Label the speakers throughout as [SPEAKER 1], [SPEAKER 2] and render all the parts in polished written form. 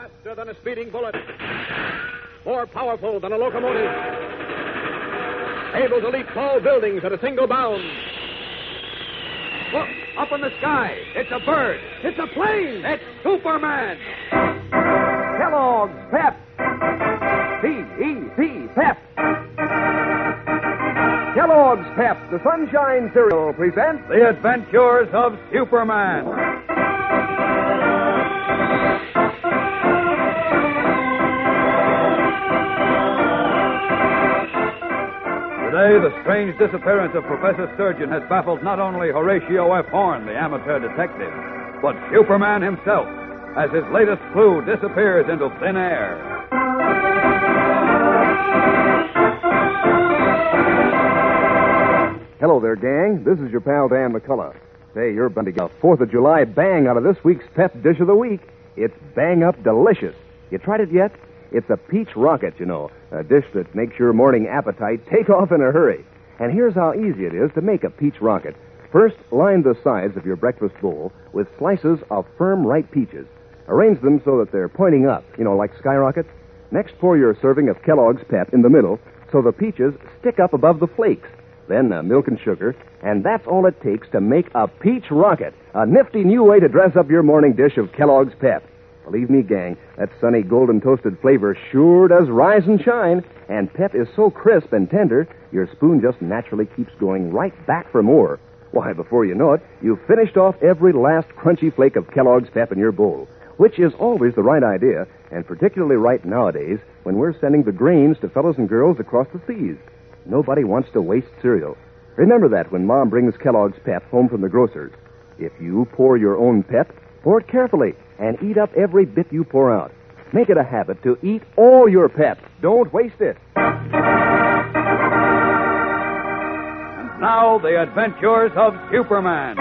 [SPEAKER 1] Faster than a speeding bullet. More powerful than a locomotive. Able to leap tall buildings at a single bound. Look, up in the sky. It's a bird. It's a plane. It's Superman.
[SPEAKER 2] Kellogg's Pep. P-E-P, Pep. Kellogg's Pep, the Sunshine Cereal, presents
[SPEAKER 3] The Adventures of Superman. Today, the strange disappearance of Professor Sturgeon has baffled not only Horatio F. Horn, the amateur detective, but Superman himself, as his latest clue disappears into thin air.
[SPEAKER 2] Hello there, gang. This is your pal, Dan McCullough. Say, you're bound to get a 4th of July bang out of this week's Pep Dish of the Week. It's Bang Up Delicious. You tried it yet? It's a peach rocket, you know, a dish that makes your morning appetite take off in a hurry. And here's how easy it is to make a peach rocket. First, line the sides of your breakfast bowl with slices of firm, ripe peaches. Arrange them so that they're pointing up, you know, like skyrockets. Next, pour your serving of Kellogg's Pep in the middle so the peaches stick up above the flakes. Then milk and sugar, and that's all it takes to make a peach rocket, a nifty new way to dress up your morning dish of Kellogg's Pep. Believe me, gang, that sunny golden toasted flavor sure does rise and shine, and Pep is so crisp and tender, your spoon just naturally keeps going right back for more. Why, before you know it, you've finished off every last crunchy flake of Kellogg's Pep in your bowl, which is always the right idea, and particularly right nowadays when we're sending the grains to fellows and girls across the seas. Nobody wants to waste cereal. Remember that when Mom brings Kellogg's Pep home from the grocer's. If you pour your own Pep, pour it carefully and eat up every bit you pour out. Make it a habit to eat all your Pep. Don't waste it.
[SPEAKER 3] And now, the adventures of Superman.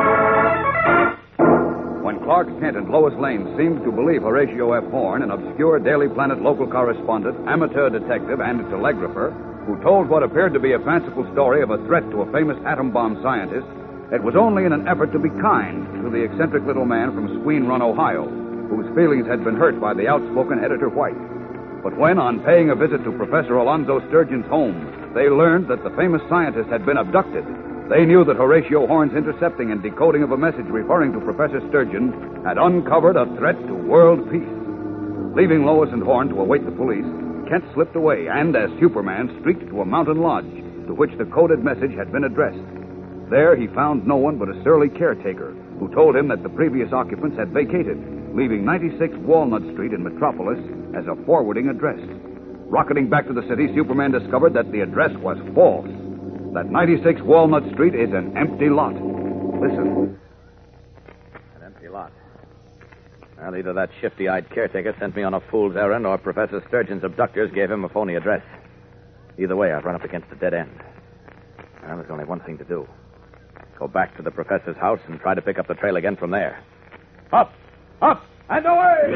[SPEAKER 3] When Clark Kent and Lois Lane seemed to believe Horatio F. Horn, an obscure Daily Planet local correspondent, amateur detective, and telegrapher, who told what appeared to be a fanciful story of a threat to a famous atom bomb scientist, it was only in an effort to be kind to the eccentric little man from Squeen Run, Ohio, whose feelings had been hurt by the outspoken Editor White. But when, on paying a visit to Professor Alonzo Sturgeon's home, they learned that the famous scientist had been abducted, they knew that Horatio Horn's intercepting and decoding of a message referring to Professor Sturgeon had uncovered a threat to world peace. Leaving Lois and Horn to await the police, Kent slipped away and, as Superman, streaked to a mountain lodge to which the coded message had been addressed. There he found no one but a surly caretaker who told him that the previous occupants had vacated, leaving 96 Walnut Street in Metropolis as a forwarding address. Rocketing back to the city, Superman discovered that the address was false, that 96 Walnut Street is an empty lot. Listen.
[SPEAKER 1] An empty lot. Well, either that shifty-eyed caretaker sent me on a fool's errand or Professor Sturgeon's abductors gave him a phony address. Either way, I've run up against a dead end. Well, there's only one thing to do. Go back to the professor's house and try to pick up the trail again from there. Up, and away!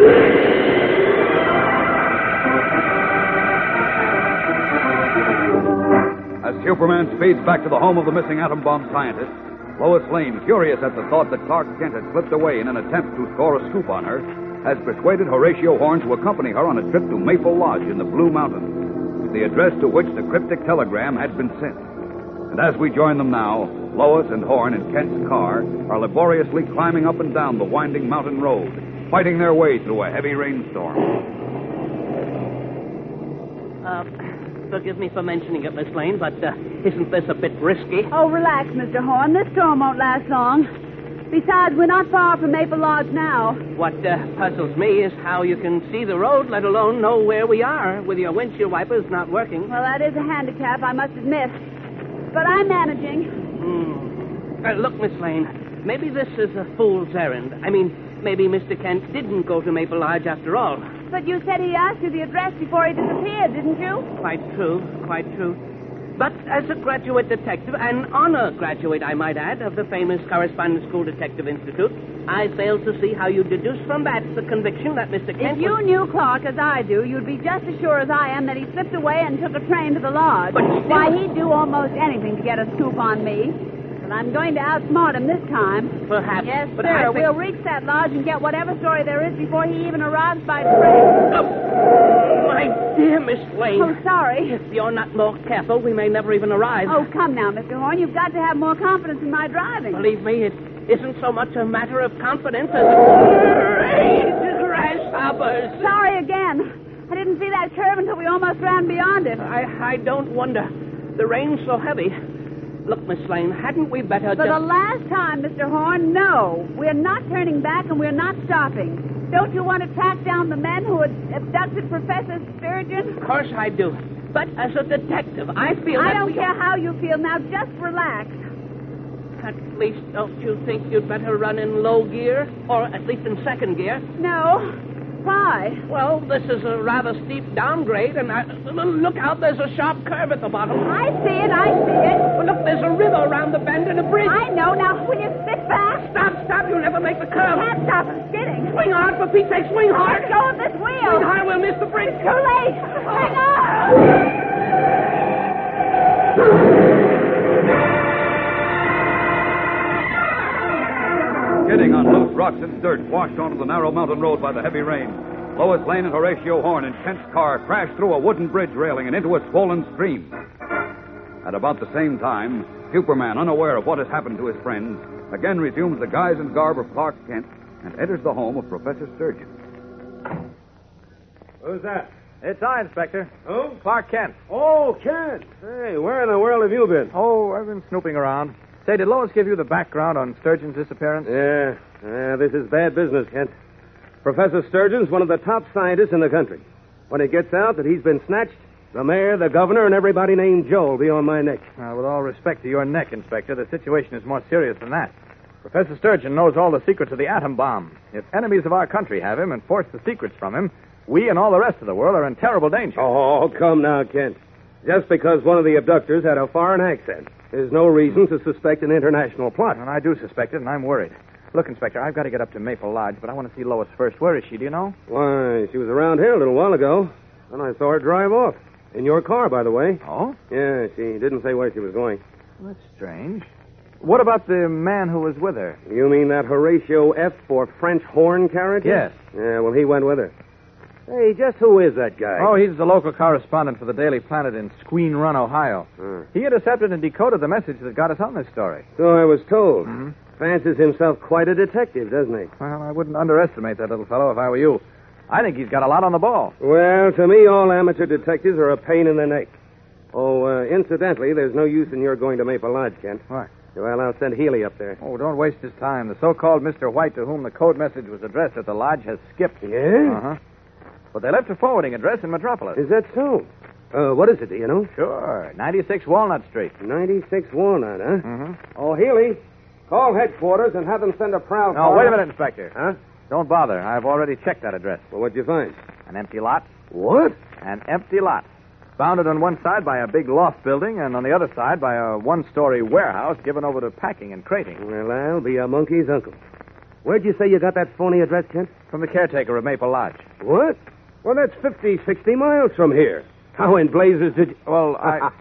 [SPEAKER 3] As Superman speeds back to the home of the missing atom bomb scientist, Lois Lane, furious at the thought that Clark Kent had slipped away in an attempt to score a scoop on her, has persuaded Horatio Horn to accompany her on a trip to Maple Lodge in the Blue Mountains, the address to which the cryptic telegram had been sent. And as we join them now, Lois and Horn in Kent's car are laboriously climbing up and down the winding mountain road, fighting their way through a heavy rainstorm.
[SPEAKER 4] Forgive me for mentioning it, Miss Lane, but isn't this a bit risky?
[SPEAKER 5] Oh, relax, Mr. Horn. This storm won't last long. Besides, we're not far from Maple Lodge now.
[SPEAKER 4] What puzzles me is how you can see the road, let alone know where we are, with your windshield wipers not working.
[SPEAKER 5] Well, that is a handicap, I must admit. But I'm managing.
[SPEAKER 4] Look, Miss Lane, maybe this is a fool's errand. I mean, maybe Mr. Kent didn't go to Maple Lodge after all.
[SPEAKER 5] But you said he asked you the address before he disappeared, didn't you?
[SPEAKER 4] Quite true. But as a graduate detective, an honor graduate, I might add, of the famous Correspondence School Detective Institute, I fail to see how you deduce from that the conviction that Mr. Kent...
[SPEAKER 5] If you knew Clark as I do, you'd be just as sure as I am that he slipped away and took a train to the lodge.
[SPEAKER 4] But still...
[SPEAKER 5] Why, he'd do almost anything to get a scoop on me. But I'm going to outsmart him this time.
[SPEAKER 4] Perhaps.
[SPEAKER 5] Yes,
[SPEAKER 4] but
[SPEAKER 5] sir. We'll reach that lodge and get whatever story there is before he even arrives by train.
[SPEAKER 4] dear, Miss Lane.
[SPEAKER 5] Oh, sorry.
[SPEAKER 4] If you're not more careful, we may never even arrive.
[SPEAKER 5] Oh, come now, Mr. Horn. You've got to have more confidence in my driving.
[SPEAKER 4] Believe me, it isn't so much a matter of confidence as a grasshoppers.
[SPEAKER 5] Sorry again. I didn't see that curve until we almost ran beyond it.
[SPEAKER 4] I don't wonder. The rain's so heavy. Look, Miss Lane, hadn't we better
[SPEAKER 5] For the last time, Mr. Horn, no. We're not turning back and we're not stopping. Don't you want to track down the men who had abducted Professor Sturgeon?
[SPEAKER 4] Of course I do. But as a detective, I feel
[SPEAKER 5] I
[SPEAKER 4] that
[SPEAKER 5] don't care how you feel. Now, just relax.
[SPEAKER 4] At least, don't you think you'd better run in low gear? Or at least in second gear?
[SPEAKER 5] No. Why?
[SPEAKER 4] Well, this is a rather steep downgrade, and look out, there's a sharp curve at the bottom.
[SPEAKER 5] I see it.
[SPEAKER 4] Well, look, there's a river around the bend and a bridge.
[SPEAKER 5] I know. Now, will you sit back?
[SPEAKER 4] Stop, you'll never make the curve.
[SPEAKER 5] Can't stop. I'm skidding.
[SPEAKER 4] Swing hard, for Pete's sake, swing hard.
[SPEAKER 5] Let go of this wheel.
[SPEAKER 4] Swing hard, we'll miss the bridge.
[SPEAKER 5] Too late. Hang on.
[SPEAKER 3] Skidding on loose rocks and dirt, washed onto the narrow mountain road by the heavy rain. Lois Lane and Horatio Horn in Kent's car crashed through a wooden bridge railing and into a swollen stream. At about the same time, Superman, unaware of what has happened to his friends, again resumes the guise and garb of Clark Kent and enters the home of Professor Sturgeon.
[SPEAKER 2] Who's that?
[SPEAKER 1] It's I, Inspector.
[SPEAKER 2] Who?
[SPEAKER 1] Clark Kent.
[SPEAKER 2] Oh, Kent. Hey, where in the world have you been?
[SPEAKER 1] Oh, I've been snooping around. Say, did Lois give you the background on Sturgeon's disappearance?
[SPEAKER 6] Yeah, this is bad business, Kent. Professor Sturgeon's one of the top scientists in the country. When it gets out that he's been snatched, the mayor, the governor, and everybody named Joe will be on my neck.
[SPEAKER 1] With all respect to your neck, Inspector, the situation is more serious than that. Professor Sturgeon knows all the secrets of the atom bomb. If enemies of our country have him and force the secrets from him, we and all the rest of the world are in terrible danger.
[SPEAKER 6] Oh, come now, Kent. Just because one of the abductors had a foreign accent, there's no reason to suspect an international plot.
[SPEAKER 1] And I do suspect it, and I'm worried. Look, Inspector, I've got to get up to Maple Lodge, but I want to see Lois first. Where is she, do you know?
[SPEAKER 6] Why, she was around here a little while ago. Then I saw her drive off. In your car, by the way.
[SPEAKER 1] Oh?
[SPEAKER 6] Yeah, she didn't say where she was going.
[SPEAKER 1] Well, that's strange. What about the man who was with her?
[SPEAKER 6] You mean that Horatio F. for French horn character?
[SPEAKER 1] Yes.
[SPEAKER 6] Yeah, well, he went with her. Hey, just who is that guy?
[SPEAKER 1] Oh, he's the local correspondent for the Daily Planet in Squeen Run, Ohio. He intercepted and decoded the message that got us on this story.
[SPEAKER 6] So I was told.
[SPEAKER 1] Mm-hmm.
[SPEAKER 6] Fancies himself quite a detective, doesn't he?
[SPEAKER 1] Well, I wouldn't underestimate that little fellow if I were you. I think he's got a lot on the ball.
[SPEAKER 6] Well, to me, all amateur detectives are a pain in the neck. Oh, incidentally, there's no use in your going to Maple Lodge, Kent.
[SPEAKER 1] Why?
[SPEAKER 6] Well, I'll send Healy up there.
[SPEAKER 1] Oh, don't waste his time. The so-called Mr. White to whom the code message was addressed at the lodge has skipped.
[SPEAKER 6] Yeah?
[SPEAKER 1] Uh-huh. But they left a forwarding address in Metropolis.
[SPEAKER 6] Is that so? What is it, do you know?
[SPEAKER 1] Sure. 96 Walnut Street.
[SPEAKER 6] 96 Walnut, huh?
[SPEAKER 1] Mm-hmm.
[SPEAKER 6] Oh, Healy, call headquarters and have them send a prowl
[SPEAKER 1] No,
[SPEAKER 6] car.
[SPEAKER 1] wait a minute, Inspector.
[SPEAKER 6] Huh?
[SPEAKER 1] Don't bother. I've already checked that address.
[SPEAKER 6] Well, what'd you find?
[SPEAKER 1] An empty lot.
[SPEAKER 6] What?
[SPEAKER 1] An empty lot. Bounded on one side by a big loft building and on the other side by a one-story warehouse given over to packing and crating.
[SPEAKER 6] Well, I'll be a monkey's uncle. Where'd you say you got that phony address, Kent?
[SPEAKER 1] From the caretaker of Maple Lodge.
[SPEAKER 6] What? Well, that's 50, 60 miles from here. How in blazes did you...
[SPEAKER 1] Well,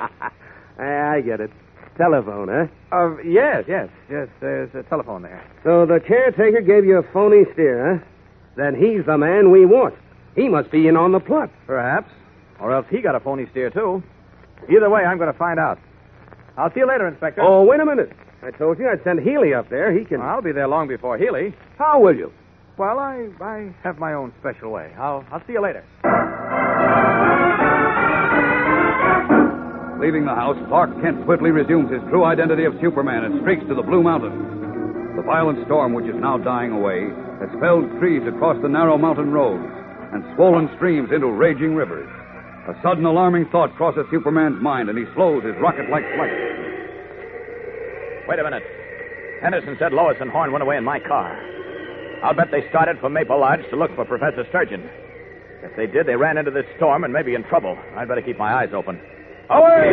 [SPEAKER 6] I get it. Telephone, huh?
[SPEAKER 1] Yes. There's a telephone there.
[SPEAKER 6] So the caretaker gave you a phony steer, huh? Then he's the man we want. He must be in on the plot.
[SPEAKER 1] Perhaps. Or else he got a phony steer, too. Either way, I'm going to find out. I'll see you later, Inspector.
[SPEAKER 6] Oh, wait a minute. I told you I'd send Healy up there. He can...
[SPEAKER 1] I'll be there long before Healy.
[SPEAKER 6] How will you?
[SPEAKER 1] Well, I have my own special way. I'll see you later.
[SPEAKER 3] Leaving the house, Clark Kent swiftly resumes his true identity of Superman and streaks to the Blue Mountains. The violent storm, which is now dying away, has felled trees across the narrow mountain roads and swollen streams into raging rivers. A sudden alarming thought crosses Superman's mind, and he slows his rocket-like flight.
[SPEAKER 1] Wait a minute. Henderson said Lois and Horn went away in my car. I'll bet they started for Maple Lodge to look for Professor Sturgeon. If they did, they ran into this storm and may be in trouble. I'd better keep my eyes open. Away!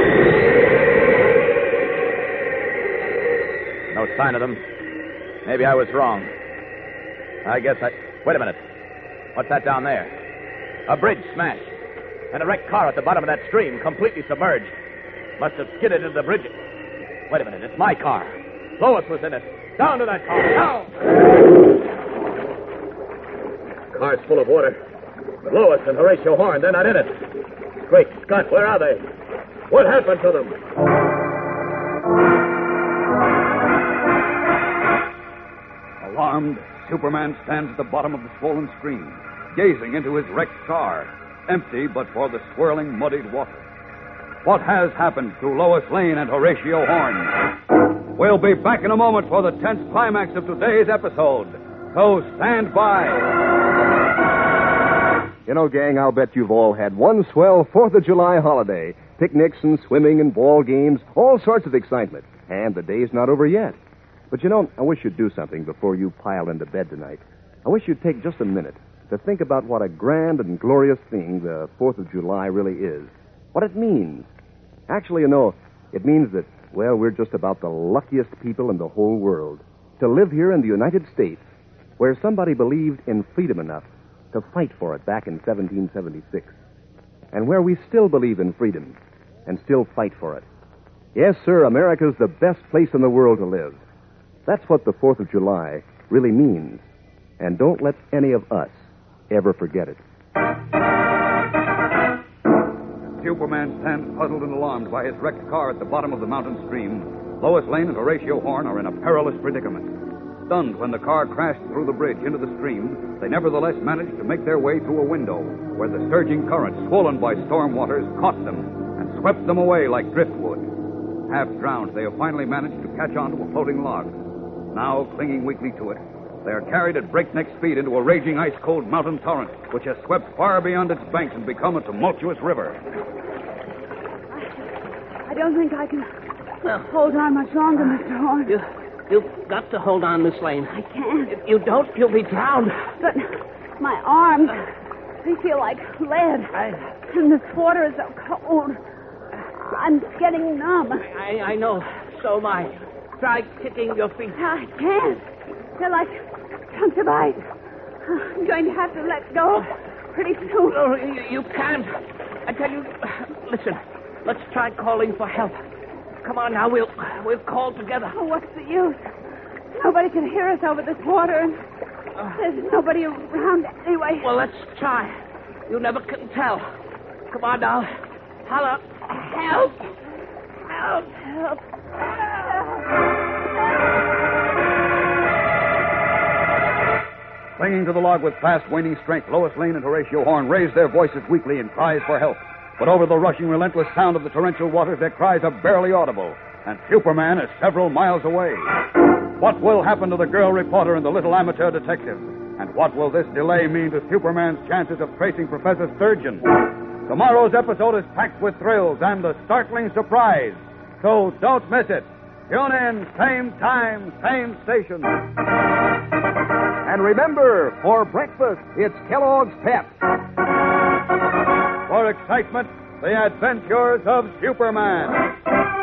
[SPEAKER 1] No sign of them. Maybe I was wrong. Wait a minute. What's that down there? A bridge smashed. And a wrecked car at the bottom of that stream, completely submerged. Must have skidded into the bridge. Wait a minute. It's my car. Lois was in it. Down to that car. Now!
[SPEAKER 6] Car's full of water.
[SPEAKER 1] Lewis and Horatio Horn, they're not in it. Great Scott, where are they? What happened to them?
[SPEAKER 3] Alarmed, Superman stands at the bottom of the swollen stream, gazing into his wrecked car, empty but for the swirling, muddied water. What has happened to Lois Lane and Horatio Horn? We'll be back in a moment for the tense climax of today's episode. So stand by.
[SPEAKER 2] You know, gang, I'll bet you've all had one swell 4th of July holiday. Picnics and swimming and ball games, all sorts of excitement. And the day's not over yet. But you know, I wish you'd do something before you pile into bed tonight. I wish you'd take just a minute to think about what a grand and glorious thing the 4th of July really is. What it means. Actually, you know, it means that, well, we're just about the luckiest people in the whole world to live here in the United States, where somebody believed in freedom enough to fight for it back in 1776, and where we still believe in freedom and still fight for it. Yes, sir, America's the best place in the world to live. That's what the 4th of July really means, and don't let any of us ever forget it.
[SPEAKER 3] Superman stands puzzled and alarmed by his wrecked car at the bottom of the mountain stream. Lois Lane and Horatio Horn are in a perilous predicament. Stunned when the car crashed through the bridge into the stream, they nevertheless managed to make their way through a window where the surging current, swollen by storm waters, caught them and swept them away like driftwood. Half drowned, they have finally managed to catch on to a floating log. Now, clinging weakly to it, they are carried at breakneck speed into a raging ice-cold mountain torrent, which has swept far beyond its banks and become a tumultuous river.
[SPEAKER 5] I don't think I can hold on much longer, Mr. Horn.
[SPEAKER 4] You've got to hold on, Miss Lane.
[SPEAKER 5] I can't.
[SPEAKER 4] If you don't, you'll be drowned.
[SPEAKER 5] But my arms, they feel like lead. And this water is so cold. I'm getting numb.
[SPEAKER 4] I know. So am I. Try kicking your feet.
[SPEAKER 5] I can't. They're like chunks of ice. I'm going to have to let go pretty soon.
[SPEAKER 4] No, you can't. I tell you, listen, let's try calling for help. Come on now, we'll call together.
[SPEAKER 5] Oh, what's the use? Nobody can hear us over this water, and there's nobody around anyway.
[SPEAKER 4] Well, let's try. You never can tell. Come on now. Holler. Help! Help!
[SPEAKER 5] Help!
[SPEAKER 3] Clinging to the log with fast waning strength, Lois Lane and Horatio Horn raised their voices weakly in cries for help. But over the rushing, relentless sound of the torrential waters, their cries are barely audible, and Superman is several miles away. What will happen to the girl reporter and the little amateur detective? And what will this delay mean to Superman's chances of tracing Professor Sturgeon? Tomorrow's episode is packed with thrills and a startling surprise, so don't miss it. Tune in, same time, same station.
[SPEAKER 2] And remember, for breakfast, it's Kellogg's Pep.
[SPEAKER 3] For excitement, the adventures of Superman.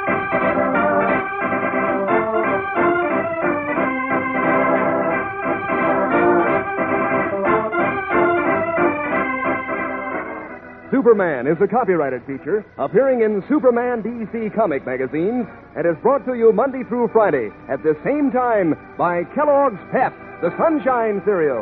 [SPEAKER 2] Superman is a copyrighted feature appearing in Superman DC comic magazines and is brought to you Monday through Friday at the same time by Kellogg's Pep, the Sunshine Cereal.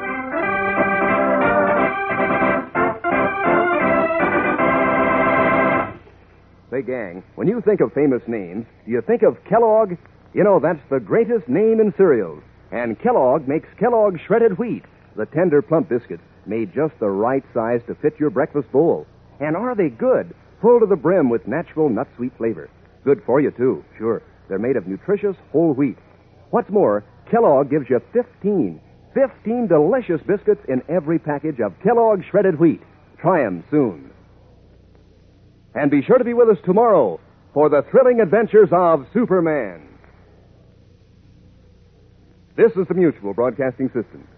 [SPEAKER 2] Say, gang, when you think of famous names, do you think of Kellogg? You know, that's the greatest name in cereals. And Kellogg makes Kellogg shredded wheat, the tender, plump biscuits, made just the right size to fit your breakfast bowl. And are they good? Full to the brim with natural nut-sweet flavor. Good for you, too, sure. They're made of nutritious whole wheat. What's more, Kellogg gives you 15 delicious biscuits in every package of Kellogg shredded wheat. Try 'em soon. And be sure to be with us tomorrow for the thrilling adventures of Superman. This is the Mutual Broadcasting System.